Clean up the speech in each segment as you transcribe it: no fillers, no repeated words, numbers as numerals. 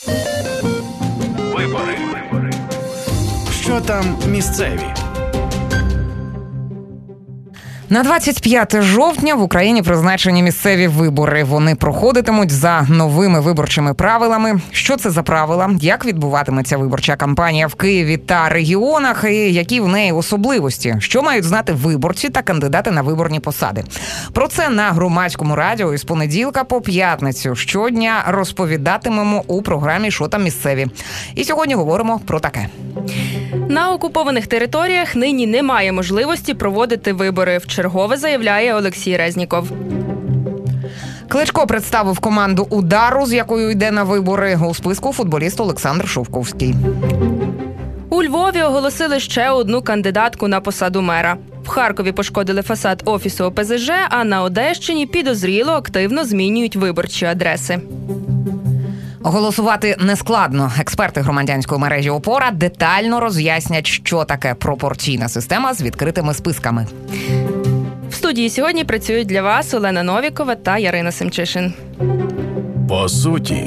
Вибори. Що там місцеві? На 25 жовтня в Україні призначені місцеві вибори. Вони проходитимуть за новими виборчими правилами. Що це за правила? Як відбуватиметься виборча кампанія в Києві та регіонах? І які в неї особливості? Що мають знати виборці та кандидати на виборні посади? Про це на Громадському радіо із понеділка по п'ятницю щодня розповідатимемо у програмі «Що там місцеві?». І сьогодні говоримо про таке. На окупованих територіях нині немає можливості проводити вибори. Вчергове заявляє Олексій Резніков. Кличко представив команду «Удару», з якою йде на вибори. У списку футболіст Олександр Шовковський. У Львові оголосили ще одну кандидатку на посаду мера. В Харкові пошкодили фасад офісу ОПЗЖ, а на Одещині підозріло активно змінюють виборчі адреси. Голосувати нескладно. Експерти громадянської мережі «Опора» детально роз'яснять, що таке пропорційна система з відкритими списками. В студії сьогодні працюють для вас Олена Новікова та Ярина Семчишин. По суті.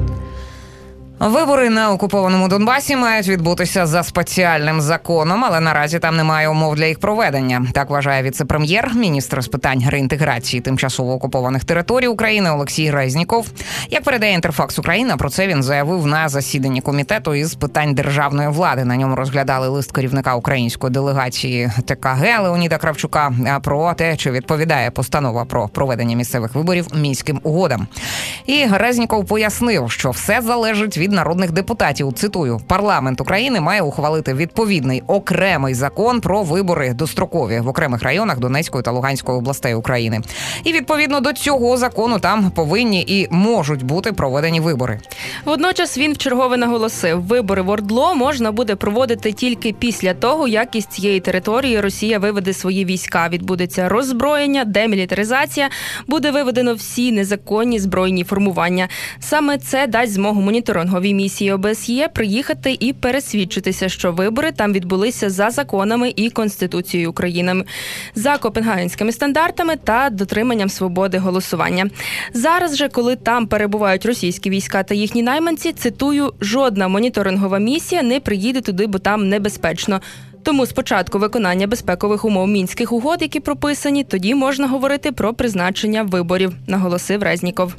Вибори на окупованому Донбасі мають відбутися за спеціальним законом, але наразі там немає умов для їх проведення. Так вважає віце-прем'єр, міністр з питань реінтеграції тимчасово окупованих територій України Олексій Резніков. Як передає Інтерфакс Україна, про це він заявив на засіданні комітету із питань державної влади. На ньому розглядали лист керівника української делегації ТКГ Леоніда Кравчука про те, чи відповідає постанова про проведення місцевих виборів Мінським угодам. І Резніков пояснив, що все залежить від народних депутатів. Цитую: «Парламент України має ухвалити відповідний окремий закон про вибори дострокові в окремих районах Донецької та Луганської областей України. І відповідно до цього закону там повинні і можуть бути проведені вибори». Водночас він вчергове наголосив, вибори в ОРДЛО можна буде проводити тільки після того, як із цієї території Росія виведе свої війська. Відбудеться роззброєння, демілітаризація, буде виведено всі незаконні збройні формування. Саме це дасть змогу моніторинговій місії ОБСЄ приїхати і пересвідчитися, що вибори там відбулися за законами і Конституцією України, за копенгагенськими стандартами та дотриманням свободи голосування. Зараз же, коли там перебувають російські війська та їхні найманці, цитую, жодна моніторингова місія не приїде туди, бо там небезпечно. Тому спочатку виконання безпекових умов Мінських угод, які прописані, тоді можна говорити про призначення виборів, наголосив Резніков.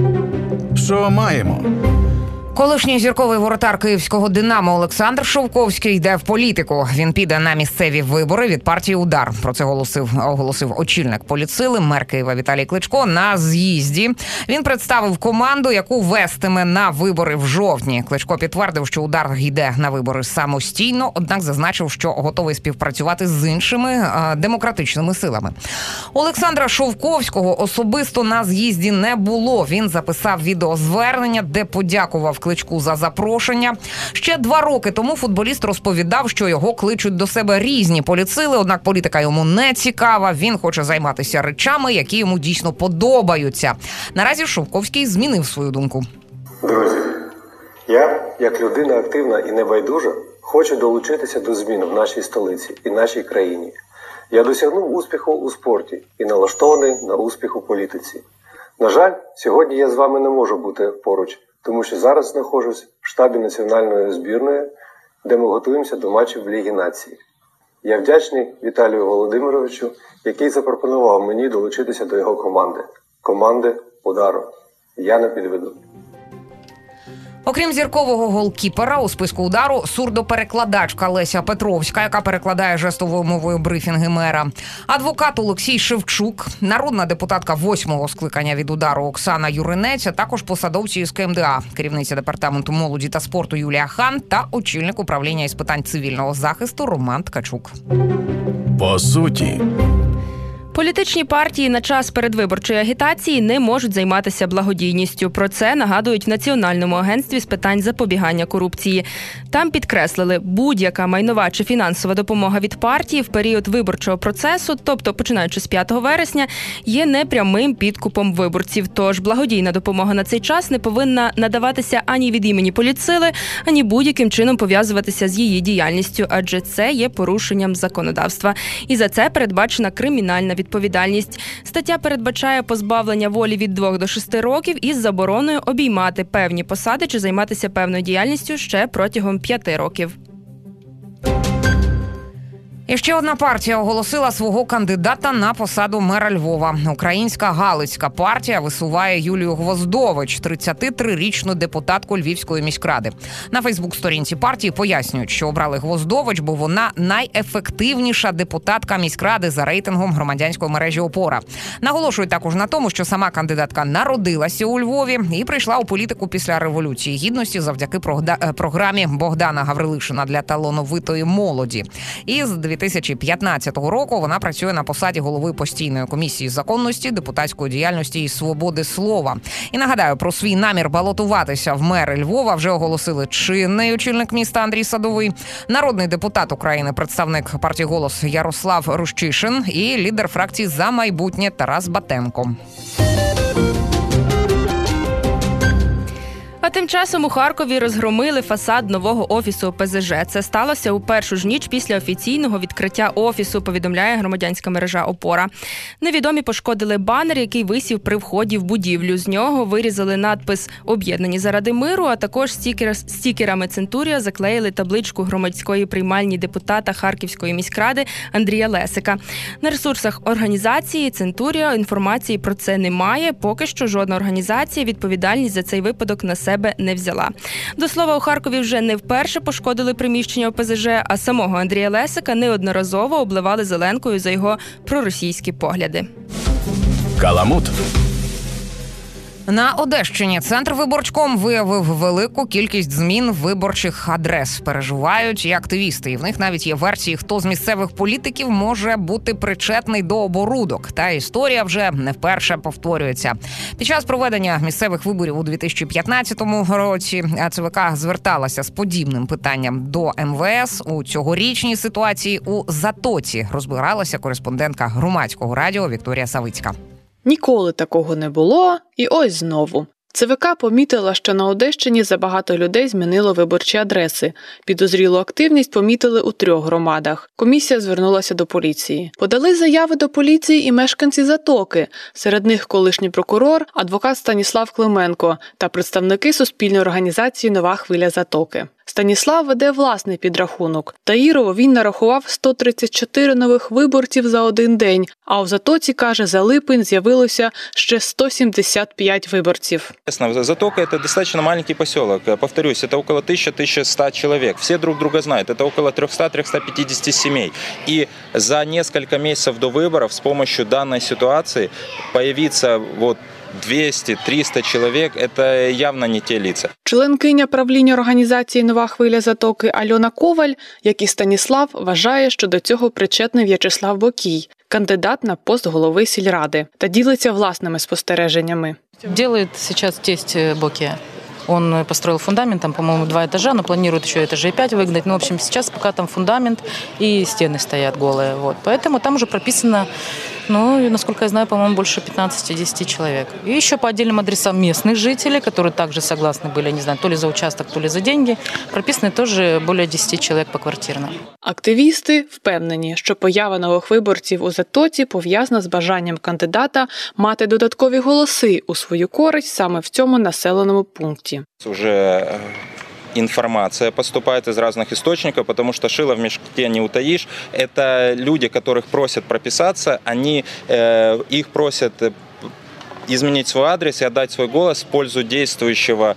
Що маємо? Колишній зірковий воротар київського «Динамо» Олександр Шовковський йде в політику. Він піде на місцеві вибори від партії «Удар». Про це оголосив очільник політсили, мер Києва Віталій Кличко на з'їзді. Він представив команду, яку вестиме на вибори в жовтні. Кличко підтвердив, що «Удар» йде на вибори самостійно, однак зазначив, що готовий співпрацювати з іншими демократичними силами. Олександра Шовковського особисто на з'їзді не було. Він записав відеозвернення, де подякував Кличку за запрошення. Ще 2 роки тому футболіст розповідав, що його кличуть до себе різні політсили, однак політика йому не цікава. Він хоче займатися речами, які йому дійсно подобаються. Наразі Шовковський змінив свою думку. Друзі, я, як людина активна і небайдужа, хочу долучитися до змін в нашій столиці і нашій країні. Я досягнув успіху у спорті і налаштований на успіх у політиці. На жаль, сьогодні я з вами не можу бути поруч, тому що зараз знаходжусь в штабі національної збірної, де ми готуємося до матчів Ліги Націй. Я вдячний Віталію Володимировичу, який запропонував мені долучитися до його команди «Удару». Я не підведу. Окрім зіркового голкіпера, у списку «Удару» сурдоперекладачка Леся Петровська, яка перекладає жестовою мовою брифінги мера, адвокат Олексій Шевчук, народна депутатка 8-го скликання від «Удару» Оксана Юринець, а також посадовці із КМДА, керівниця департаменту молоді та спорту Юлія Хан та очільник управління із питань цивільного захисту Роман Ткачук. По суті. Політичні партії на час передвиборчої агітації не можуть займатися благодійністю. Про це нагадують в Національному агентстві з питань запобігання корупції. Там підкреслили, будь-яка майнова чи фінансова допомога від партії в період виборчого процесу, тобто починаючи з 5 вересня, є непрямим підкупом виборців. Тож благодійна допомога на цей час не повинна надаватися ані від імені політсили, ані будь-яким чином пов'язуватися з її діяльністю, адже це є порушенням законодавства. І за це передбачена кримінальна відповідальність. відповідальність. Стаття передбачає позбавлення волі від 2 до 6 років із забороною обіймати певні посади чи займатися певною діяльністю ще протягом 5 років. І ще одна партія оголосила свого кандидата на посаду мера Львова. Українська Галицька партія висуває Юлію Гвоздович, 33-річну депутатку Львівської міськради. На Фейсбук-сторінці партії пояснюють, що обрали Гвоздович, бо вона найефективніша депутатка міськради за рейтингом громадянської мережі «Опора». Наголошують також на тому, що сама кандидатка народилася у Львові і прийшла у політику після Революції Гідності завдяки програмі Богдана Гаврилишина для талановитої молоді. І з 2015 року вона працює на посаді голови постійної комісії законності, депутатської діяльності і свободи слова. І нагадаю, про свій намір балотуватися в мери Львова вже оголосили чинний очільник міста Андрій Садовий, народний депутат України, представник партії «Голос» Ярослав Рущишин і лідер фракції «За майбутнє» Тарас Батенко. А тим часом у Харкові розгромили фасад нового офісу ОПЗЖ. Це сталося у першу ж ніч після офіційного відкриття офісу, повідомляє громадянська мережа «Опора». Невідомі пошкодили банер, який висів при вході в будівлю. З нього вирізали надпис «Об'єднані заради миру», а також стікерами «Центурія» заклеїли табличку громадської приймальні депутата Харківської міськради Андрія Лесика. На ресурсах організації «Центурія» інформації про це немає. Поки що жодна організація відповідальність за цей випадок на себе не взяла. До слова, у Харкові вже не вперше пошкодили приміщення ОПЗЖ, а самого Андрія Лесика неодноразово обливали зеленкою за його проросійські погляди. Каламут. На Одещині Центрвиборчком виявив велику кількість змін виборчих адрес. Переживають і активісти. І в них навіть є версії, хто з місцевих політиків може бути причетний до оборудок. Та історія вже не вперше повторюється. Під час проведення місцевих виборів у 2015 році ЦВК зверталася з подібним питанням до МВС. У цьогорічній ситуації у Затоці розбиралася кореспондентка громадського радіо Вікторія Савицька. Ніколи такого не було, і ось знову. ЦВК помітила, що на Одещині забагато людей змінило виборчі адреси. Підозрілу активність помітили у 3 громадах. Комісія звернулася до поліції. Подали заяви до поліції і мешканці Затоки. Серед них колишній прокурор, адвокат Станіслав Клименко та представники суспільної організації «Нова хвиля Затоки». Станіслав веде власний підрахунок. Таїрово він нарахував 134 нових виборців за один день, а у Затоці, каже, за липень з'явилося ще 175 виборців. Затока – это достаточно маленький поселок. Повторюсь, это около 1000-1100 человек. Все друг друга знают. Это около 300-350 семей. И за несколько месяцев до выборов с помощью данной ситуации появиться 200-300 чоловік – це явно не ті лица. Членкиня правління організації «Нова хвиля Затоки» Альона Коваль, як і Станіслав, вважає, що до цього причетний В'ячеслав Бокій, кандидат на пост голови сільради, та ділиться власними спостереженнями. Делает сейчас тесть Бокия. Он построил фундамент, там, по-моему, 2 этажа, но планирует еще этажей 5 выгнать. Ну, в общем, сейчас пока там фундамент и стены стоят голые. Вот. Поэтому там уже прописано, насколько я знаю, по-моему, больше 15-10 человек. И еще по отдельным адресам местных жителей, которые также согласны были, не знаю, то ли за участок, то ли за деньги, прописаны тоже более 10 человек поквартирно. Активісти впевнені, що поява нових виборців у Затоці пов'язана з бажанням кандидата мати додаткові голоси у свою користь саме в цьому населеному пункті. Уже информация поступает из разных источников, потому что шило в мешке не утаишь. Это люди, которых просят прописаться, их просят изменить свой адрес и отдать свой голос в пользу действующего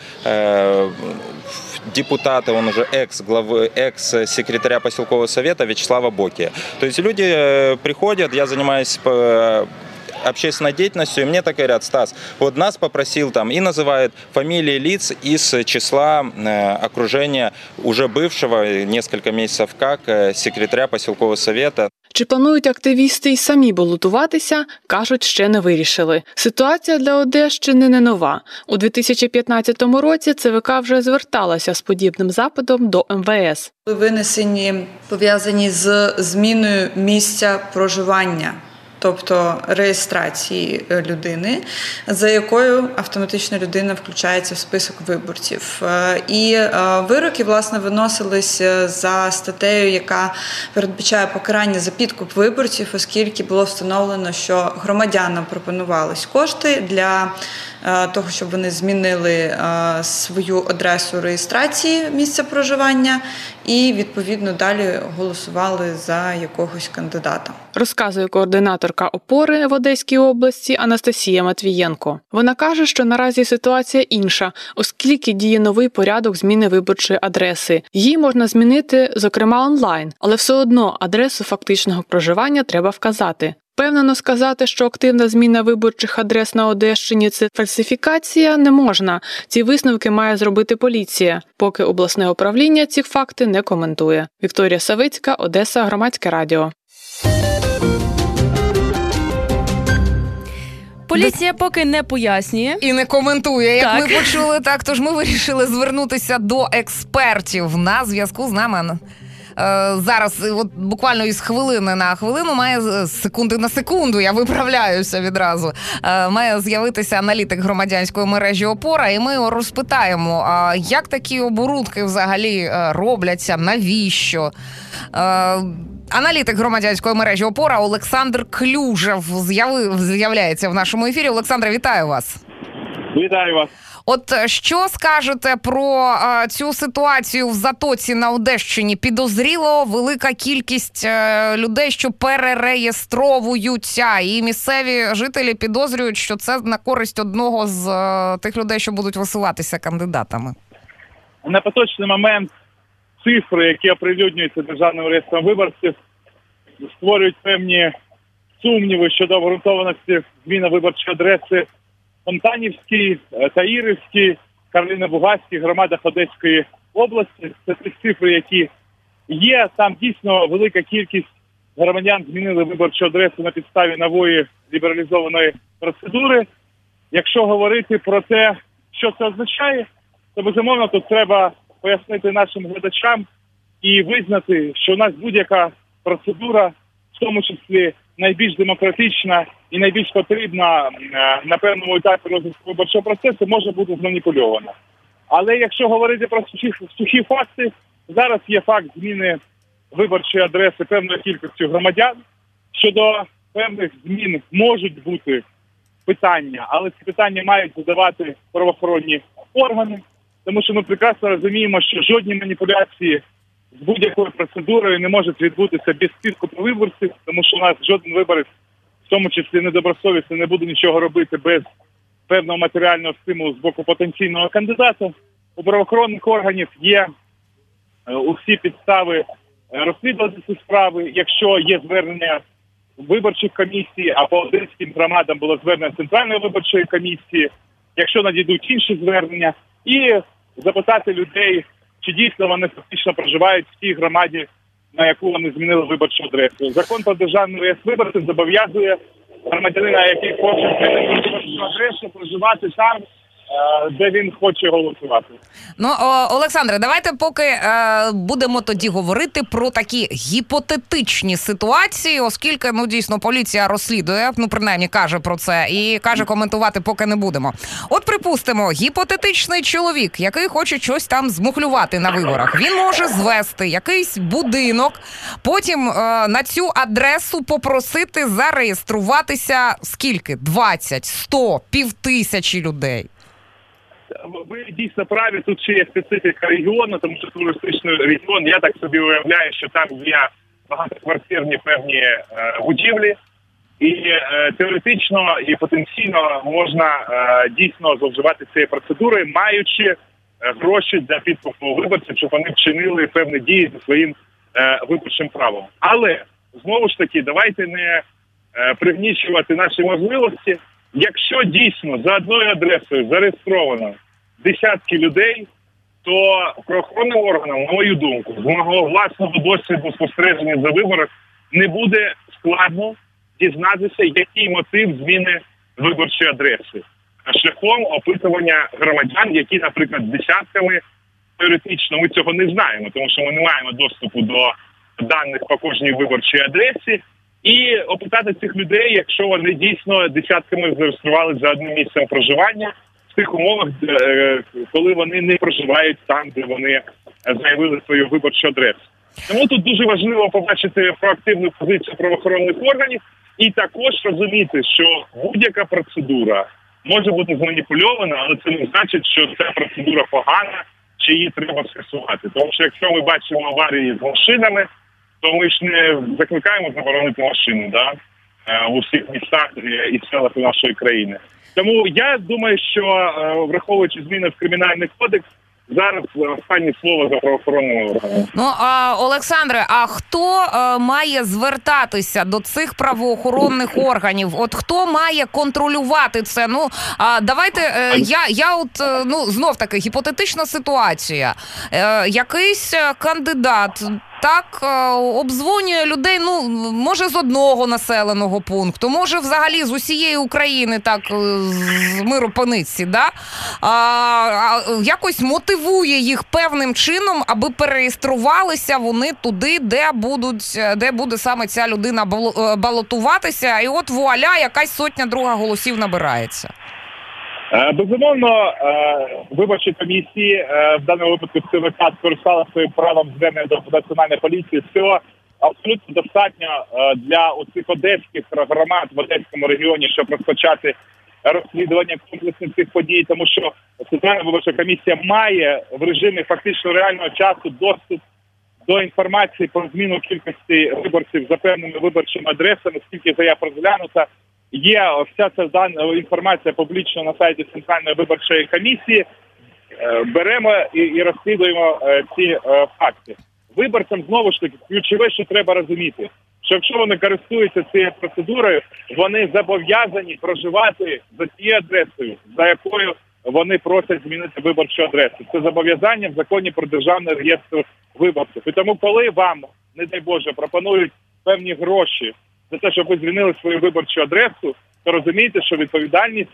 депутата, он уже экс-секретаря поселкового совета Вячеслава Бокия. То есть люди приходят, я занимаюсь общественной деятельностью, и мне так говорят: Стас, вот нас попросил там, и называют фамилии лиц из числа окружения уже бывшего несколько месяцев как секретаря поселкового совета. Чи планують активісти й самі балотуватися, кажуть, ще не вирішили. Ситуація для Одещини не нова. У 2015 році ЦВК вже зверталася з подібним запитом до Винесені, пов'язані з зміною місця проживання. тобто реєстрації людини, за якою автоматично людина включається в список виборців. І вироки, власне, виносились за статтею, яка передбачає покарання за підкуп виборців, оскільки було встановлено, що громадянам пропонувались кошти для того, щоб вони змінили свою адресу реєстрації місця проживання і, відповідно, далі голосували за якогось кандидата. Розказує координаторка «Опори» в Одеській області Анастасія Матвієнко. Вона каже, що наразі ситуація інша, оскільки діє новий порядок зміни виборчої адреси. Її можна змінити, зокрема, онлайн, але все одно адресу фактичного проживання треба вказати. Впевнено сказати, що активна зміна виборчих адрес на Одещині – це фальсифікація, не можна. Ці висновки має зробити поліція, поки обласне управління ці факти не коментує. Вікторія Савицька, Одеса, Громадське радіо. Поліція поки не пояснює. І не коментує, як Так. ми почули. Так, тож ми вирішили звернутися до експертів. На зв'язку з нами зараз, от буквально із хвилини на хвилину, має з секунди на секунду, я виправляюся відразу, має з'явитися аналітик громадянської мережі «Опора», і ми розпитаємо, як такі оборудки взагалі робляться, навіщо? Аналітик громадянської мережі «Опора» Олександр Клюжев з'являється в нашому ефірі. Олександре, вітаю вас. Вітаю вас. От що скажете про цю ситуацію в Затоці на Одещині? Підозріло велика кількість людей, що перереєстровуються, і місцеві жителі підозрюють, що це на користь одного з тих людей, що будуть висуватися кандидатами. На поточний момент цифри, які оприлюднюються Державним реєстром виборців, створюють певні сумніви щодо обґрунтованості зміни виборчої адреси Фонтанівській, Таїрівській, Карлино-Бугайській громадах Одеської області. Це ті цифри, які є. Там дійсно велика кількість громадян змінили виборчу адресу на підставі нової лібералізованої процедури. Якщо говорити про те, що це означає, то, безумовно, тут треба пояснити нашим глядачам і визнати, що у нас будь-яка процедура, в тому числі найбільш демократична і найбільш потрібна на певному етапі розвитку виборчого процесу, може бути зманіпульована. Але якщо говорити про сухі факти, зараз є факт зміни виборчої адреси певною кількістю громадян. Щодо певних змін можуть бути питання, але ці питання мають задавати правоохоронні органи, тому що ми прекрасно розуміємо, що жодні маніпуляції з будь-якою процедурою не можуть відбутися без підкупу виборців, тому що у нас жоден виборець, в тому числі недобросовісно, не буде нічого робити без певного матеріального стимулу з боку потенційного кандидата. У правоохоронних органів є усі підстави розслідувати ці справи. Якщо є звернення виборчих комісій, а по одеським громадам було звернення Центральної виборчої комісії, якщо надійдуть інші звернення, і запитати людей, чи дійсно вони фактично проживають в тій громаді, на яку вони змінили виборчу адресу. Закон про державний реєстр виборців зобов'язує громадянина, який хоче змінити виборчу адресу, проживати там, де він хоче голосувати. Ну, Олександре, давайте поки будемо тоді говорити про такі гіпотетичні ситуації, оскільки, дійсно, поліція розслідує, принаймні каже про це, і каже, коментувати поки не будемо. От, припустимо, гіпотетичний чоловік, який хоче щось там змухлювати на виборах, він може звести якийсь будинок, потім на цю адресу попросити зареєструватися скільки? 20, 100, 5000 людей. Ви дійсно праві, тут ще є специфіка регіону, тому що туристичний регіон, я так собі уявляю, що там є багатоквартирні певні будівлі, і теоретично і потенційно можна дійсно зловживати цією процедурою, маючи гроші для підкупу виборців, щоб вони вчинили певні дії зі своїм виборчим правом. Але, знову ж таки, давайте не пригнічувати наші можливості. Якщо дійсно за одною адресою зареєстровано десятки людей, то правоохоронним органам, на мою думку, з мого власного досвіду спостереження за виборах, не буде складно дізнатися, який мотив зміни виборчої адреси. Шляхом опитування громадян, які, наприклад, десятками, теоретично ми цього не знаємо, тому що ми не маємо доступу до даних по кожній виборчій адресі. і опитати цих людей, якщо вони дійсно десятками зареєстрували за одним місцем проживання в тих умовах, коли вони не проживають там, де вони заявили свою виборчу адресу. Тому тут дуже важливо побачити проактивну позицію правоохоронних органів і також розуміти, що будь-яка процедура може бути зманіпульована, але це не значить, що ця процедура погана, чи її треба скасувати. Тому що якщо ми бачимо аварії з машинами, то ми ж не закликаємо заборонити машини, у всіх містах і селах нашої країни. Тому я думаю, що враховуючи зміни в Кримінальний кодекс, зараз останнє слово за правоохоронними органами. Олександре, а хто має звертатися до цих правоохоронних органів? От хто має контролювати це? Давайте, знов таки, гіпотетична ситуація. Якийсь кандидат обдзвонює людей, може з одного населеного пункту, може взагалі з усієї України, з миру по нитці, якось мотивує їх певним чином, аби переєструвалися вони туди, де буде саме ця людина балотуватися, і от вуаля, якась сотня друга голосів набирається. Безумовно, виборчі комісії, в даному випадку ЦВК, скористали своїм правом звернення до Національної поліції. Цього абсолютно достатньо для оцих одеських громад в Одеському регіоні, щоб розпочати розслідування комплексних цих подій, тому що Центральна виборча комісія має в режимі фактично реального часу доступ до інформації про зміну кількості виборців за певними виборчими адресами, скільки заяв розглянуто. Є вся ця інформація публічно на сайті Центральної виборчої комісії. Беремо і розслідуємо ці факти. Виборцям, знову ж таки, ключове, що треба розуміти, що якщо вони користуються цією процедурою, вони зобов'язані проживати за тією адресою, за якою вони просять змінити виборчу адресу. Це зобов'язання в законі про державний реєстр виборців. І тому, коли вам, не дай Боже, пропонують певні гроші за те, щоб ви змінили свою виборчу адресу, то розумієте, що відповідальність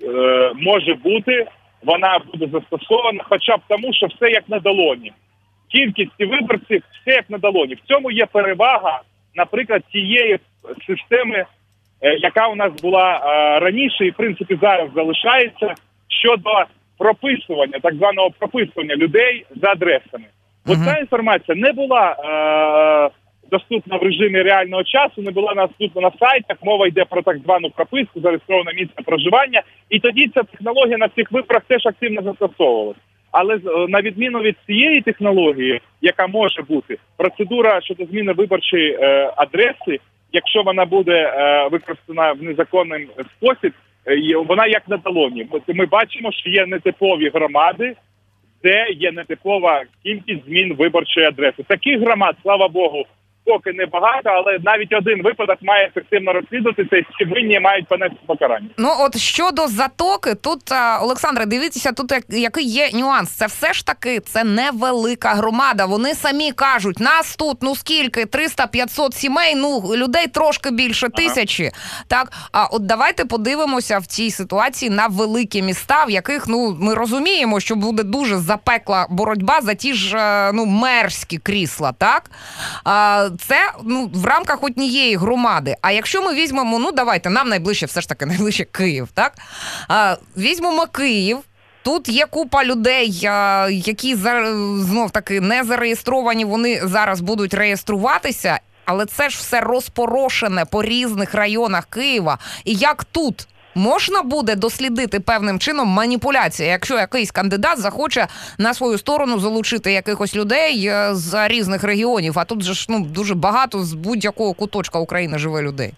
може бути, вона буде застосована, хоча б тому, що все як на долоні. Кількість виборців все як на долоні. В цьому є перевага, наприклад, тієї системи, яка у нас була раніше і, в принципі, зараз залишається, щодо прописування, так званого прописування людей за адресами. Ось ця інформація не була доступна в режимі реального часу, не була доступна на сайтах, мова йде про так звану прописку, зареєстроване місце проживання, і тоді ця технологія на цих виборах теж активно застосовувалась. Але на відміну від цієї технології, яка може бути, процедура щодо зміни виборчої адреси, якщо вона буде використана в незаконний спосіб, вона як на долоні. Ми бачимо, що є нетипові громади, де є нетипова кількість змін виборчої адреси. Таких громад, слава Богу, поки небагато, але навіть один випадок має ефективно розслідуватися, і всі винні мають понести покарання. От щодо Затоки, тут, Олександре, дивіться, тут який є нюанс. Це все ж таки, це невелика громада. Вони самі кажуть, нас тут, скільки, 300-500 сімей, людей трошки більше 1000. Так, а от давайте подивимося в цій ситуації на великі міста, в яких, ми розуміємо, що буде дуже запекла боротьба за ті ж, мерські крісла, так? Це в рамках однієї громади. А якщо ми візьмемо, давайте, нам найближче, все ж таки, найближче Київ, так? Візьмемо Київ, тут є купа людей, які, знов-таки, не зареєстровані, вони зараз будуть реєструватися, але це ж все розпорошене по різних районах Києва. І як тут можна буде дослідити певним чином маніпуляції, якщо якийсь кандидат захоче на свою сторону залучити якихось людей з різних регіонів, а тут же ж дуже багато з будь-якого куточка України живе людей.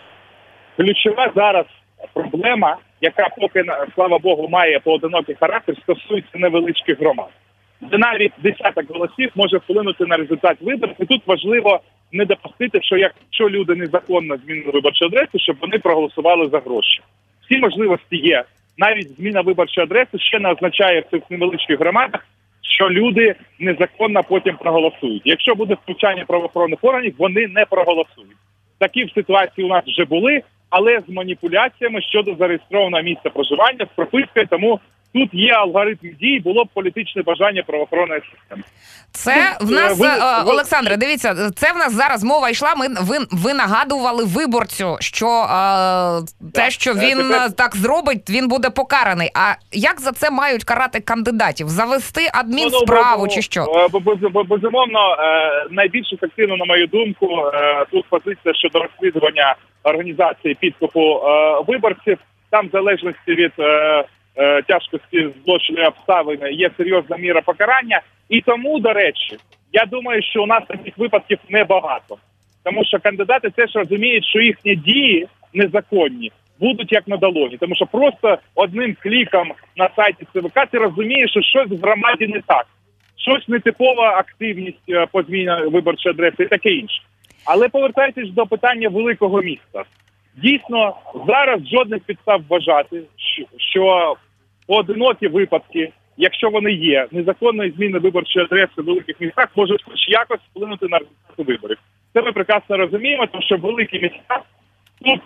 Ключова зараз проблема, яка поки, слава Богу, має поодинокий характер, стосується невеличких громад. Де навіть десяток голосів може вплинути на результат виборів. І тут важливо не допустити, що якщо люди незаконно змінили виборчу адресу, щоб вони проголосували за гроші. Всі можливості є. Навіть зміна виборчої адреси ще не означає в цих невеличких громадах, що люди незаконно потім проголосують. Якщо буде втручання правоохоронних органів, вони не проголосують. Такі в ситуації у нас вже були, але з маніпуляціями щодо зареєстрованого місця проживання, з пропискою, тому тут є алгоритм дій, було б політичне бажання правоохоронної системи. Це в нас, Олександре, дивіться, це в нас зараз мова йшла, ви нагадували виборцю, що те, що він так зробить, він буде покараний. А як за це мають карати кандидатів? Завести адмінсправу чи що? Безумовно, найбільш ефективно, на мою думку, тут позиція щодо розслідування організації підкупу виборців. Там в залежності від тяжкості злочину обставини є серйозна міра покарання. І тому, до речі, я думаю, що у нас таких випадків небагато. Тому що кандидати теж розуміють, що їхні дії незаконні будуть як на долоні. Тому що просто одним кліком на сайті ЦВК ти розумієш, що щось в громаді не так. Щось нетипова активність по зміні виборчої адреси і таке інше. Але повертайтесь до питання великого міста. Дійсно, зараз жодних підстав вважати, що поодинокі випадки, якщо вони є, незаконної зміни виборчої адреси в великих містах можуть хоч якось вплинути на результати виборів. Це ми прекрасно розуміємо, тому що великі міста, тут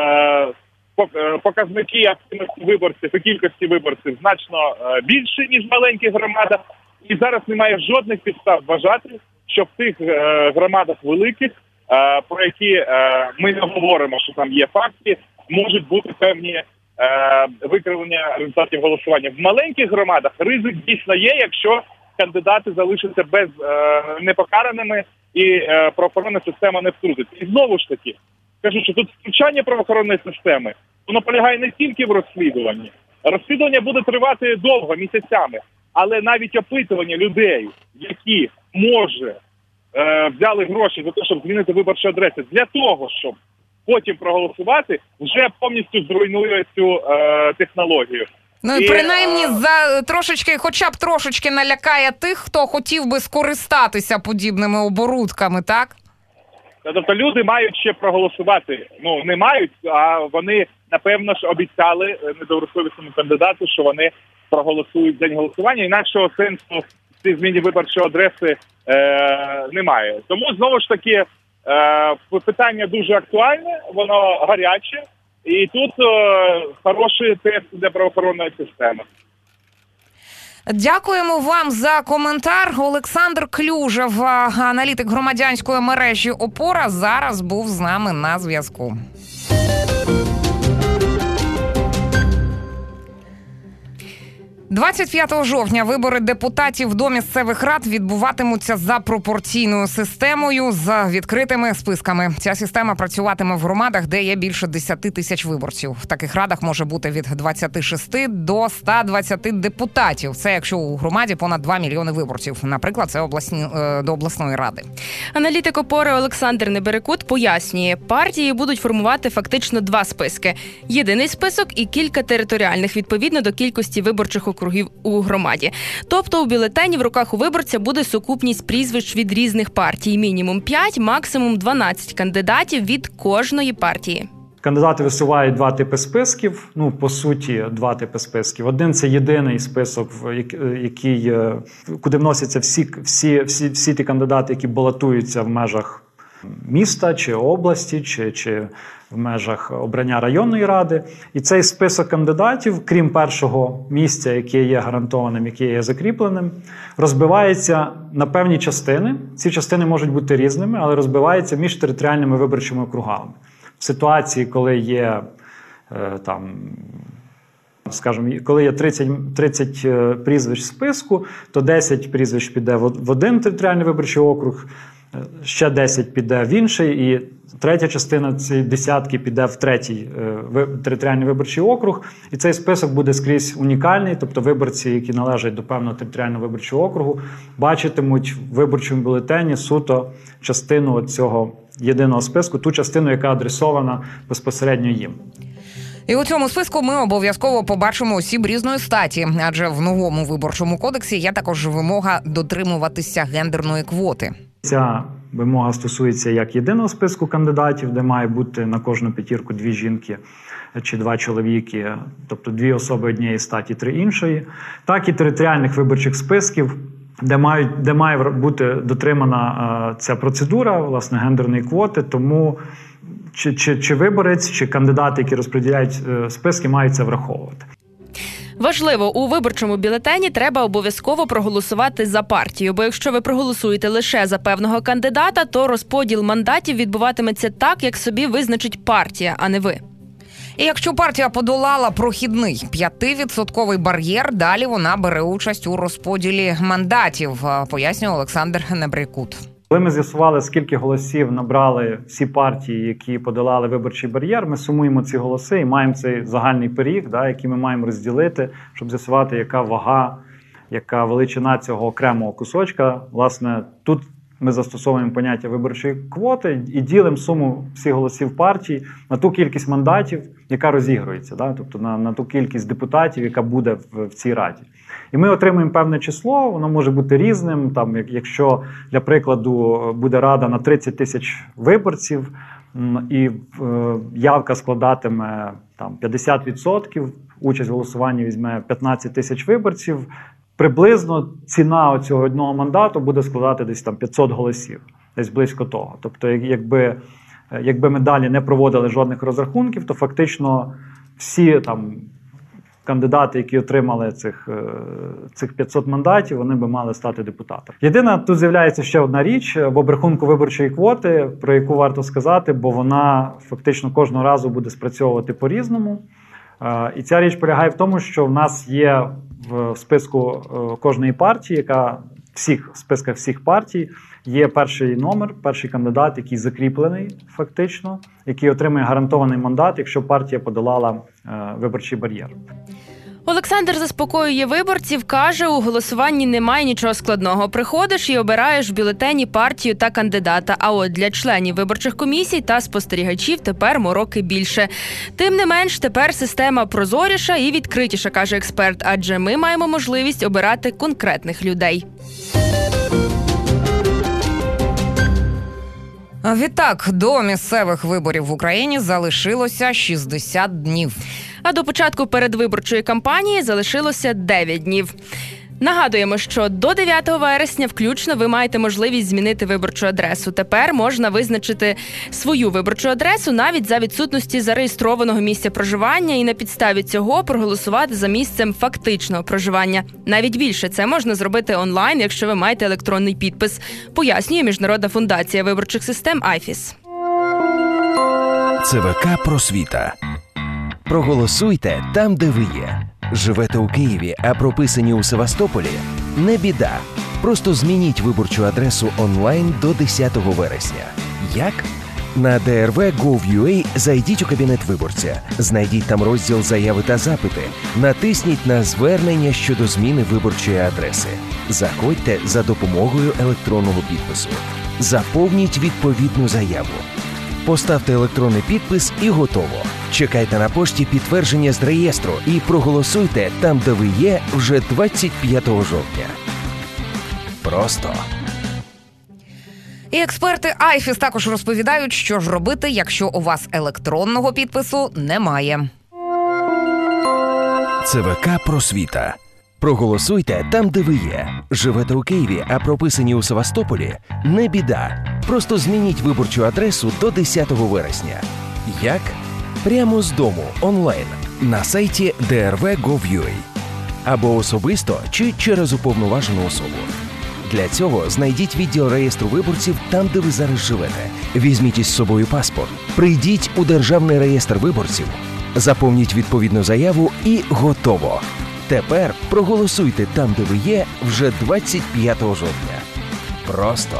показники активності виборців і кількості виборців значно більші, ніж в маленьких громадах. І зараз немає жодних підстав вважати, що в тих громадах великих, про які ми не говоримо, що там є факти, можуть бути певні викривлення результатів голосування. В маленьких громадах ризик дійсно є, якщо кандидати залишаться непокараними і правоохоронна система не втрутиться. І знову ж таки, кажу, що тут втручання правоохоронної системи, воно полягає не тільки в розслідуванні. Розслідування буде тривати довго, місяцями, але навіть опитування людей, які, може, взяли гроші за те, щоб змінити виборчі адреси, для того, щоб потім проголосувати, вже повністю зруйнує цю технологію. Ну і принаймні хоча б трошечки налякає тих, хто хотів би скористатися подібними оборудками, так? Тобто люди мають ще проголосувати. Ну, не мають, а вони, напевно ж, обіцяли недобросовісному кандидату, що вони проголосують в день голосування. Інакшого сенсу в цій зміні виборчої адреси немає. Тому, знову ж таки, питання дуже актуальне, воно гаряче, і тут хороший тест для правоохоронної системи. Дякуємо вам за коментар. Олександр Клюжев, аналітик громадянської мережі «Опора», зараз був з нами на зв'язку. 25 жовтня вибори депутатів до місцевих рад відбуватимуться за пропорційною системою з відкритими списками. Ця система працюватиме в громадах, де є більше 10 тисяч виборців. В таких радах може бути від 26 до 120 депутатів. Це якщо у громаді понад 2 мільйони виборців. Наприклад, це до обласної ради. Аналітик «Опори» Олександр Неберекут пояснює, партії будуть формувати фактично 2 списки. Єдиний список і кілька територіальних, відповідно до кількості виборчих округів у громаді. Тобто у бюлетені в руках у виборця буде сукупність прізвищ від різних партій. Мінімум 5, максимум 12 кандидатів від кожної партії. Кандидати висувають 2 типи списків, по суті, 2 типи списків. Один – це єдиний список, куди вносяться всі ті кандидати, які балотуються в межах міста чи області, чи в межах обрання районної ради. І цей список кандидатів, крім першого місця, яке є гарантованим, яке є закріпленим, розбивається на певні частини. Ці частини можуть бути різними, але розбивається між територіальними виборчими округами. В ситуації, коли є коли є 30 прізвищ в списку, то 10 прізвищ піде в один територіальний виборчий округ, ще 10 піде в інший, і третя частина цієї десятки піде в третій територіальний виборчий округ. І цей список буде скрізь унікальний, тобто виборці, які належать до певного територіального виборчого округу, бачитимуть в виборчому бюлетені суто частину цього єдиного списку, ту частину, яка адресована безпосередньо їм. І у цьому списку ми обов'язково побачимо осіб різної статі, адже в новому виборчому кодексі є також вимога дотримуватися гендерної квоти. Ця вимога стосується як єдиного списку кандидатів, де має бути на кожну п'ятірку 2 жінки чи 2 чоловіки, тобто 2 особи однієї статі, 3 іншої, так і територіальних виборчих списків, де має бути дотримана ця процедура, власне, гендерної квоти, тому чи виборець, чи кандидати, які розподіляють списки, мають це враховувати. Важливо, у виборчому бюлетені треба обов'язково проголосувати за партію, бо якщо ви проголосуєте лише за певного кандидата, то розподіл мандатів відбуватиметься так, як собі визначить партія, а не ви. І якщо партія подолала прохідний 5% бар'єр, далі вона бере участь у розподілі мандатів, пояснює Олександр Небрейкут. Коли ми з'ясували, скільки голосів набрали всі партії, які подолали виборчий бар'єр, ми сумуємо ці голоси і маємо цей загальний пиріг, який ми маємо розділити, щоб з'ясувати, яка вага, яка величина цього окремого кусочка. Власне, тут ми застосовуємо поняття виборчої квоти і ділимо суму всіх голосів партії на ту кількість мандатів, яка розігрується, тобто на ту кількість депутатів, яка буде в цій раді. І ми отримуємо певне число, воно може бути різним. Там, якщо, для прикладу, буде рада на 30 тисяч виборців, і явка складатиме 50%, участь в голосуванні візьме 15 тисяч виборців, приблизно ціна цього одного мандату буде складати десь 500 голосів, десь близько того. Тобто, якби ми далі не проводили жодних розрахунків, то фактично всі кандидати, які отримали цих 500 мандатів, вони би мали стати депутатами. Єдина, тут з'являється ще одна річ в обрахунку виборчої квоти, про яку варто сказати, бо вона фактично кожного разу буде спрацьовувати по-різному. І ця річ полягає в тому, що в нас є в списку кожної партії, в списках всіх партій, є перший номер, перший кандидат, який закріплений фактично, який отримує гарантований мандат, якщо партія подолала виборчий бар'єр. Олександр заспокоює виборців, каже, у голосуванні немає нічого складного. Приходиш і обираєш в бюлетені партію та кандидата. А от для членів виборчих комісій та спостерігачів тепер мороки більше. Тим не менш, тепер система прозоріша і відкритіша, каже експерт, адже ми маємо можливість обирати конкретних людей. Відтак, до місцевих виборів в Україні залишилося 60 днів. А до початку передвиборчої кампанії залишилося 9 днів. Нагадуємо, що до 9 вересня включно ви маєте можливість змінити виборчу адресу. Тепер можна визначити свою виборчу адресу навіть за відсутності зареєстрованого місця проживання і на підставі цього проголосувати за місцем фактичного проживання. Навіть більше, це можна зробити онлайн, якщо ви маєте електронний підпис, пояснює Міжнародна фундація виборчих систем IFIS. ЦВК «Просвіта». Проголосуйте там, де ви є. Живете у Києві, а прописані у Севастополі? Не біда. Просто змініть виборчу адресу онлайн до 10 вересня. Як? На drv.gov.ua зайдіть у кабінет виборця, знайдіть там розділ «Заяви та запити», натисніть на «Звернення щодо зміни виборчої адреси». Заходьте за допомогою електронного підпису. Заповніть відповідну заяву. Поставте електронний підпис і готово. Чекайте на пошті підтвердження з реєстру і проголосуйте там, де ви є, вже 25 жовтня. Просто. І експерти IFIS також розповідають, що ж робити, якщо у вас електронного підпису немає. ЦВК «Просвіта». Проголосуйте там, де ви є. Живете у Києві, а прописані у Севастополі? Не біда. Просто змініть виборчу адресу до 10 вересня. Як? Прямо з дому, онлайн, на сайті drv.gov.ua. Або особисто, чи через уповноважену особу. Для цього знайдіть відділ реєстру виборців там, де ви зараз живете. Візьміть із собою паспорт. Прийдіть у Державний реєстр виборців. Заповніть відповідну заяву і готово. Тепер проголосуйте там, де ви є, вже 25 жовтня. Просто.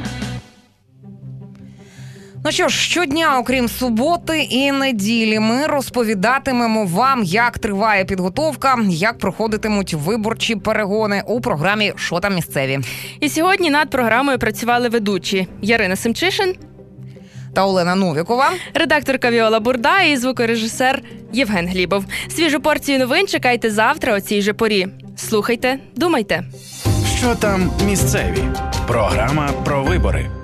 Ну що ж, щодня, окрім суботи і неділі, ми розповідатимемо вам, як триває підготовка, як проходитимуть виборчі перегони у програмі «Що там місцеві?». І сьогодні над програмою працювали ведучі Ярина Семчишин та Олена Новікова, редакторка Віола Бурда і звукорежисер Євген Глібов. Свіжу порцію новин чекайте завтра о цій же порі. Слухайте, думайте. Що там місцеві? Програма про вибори.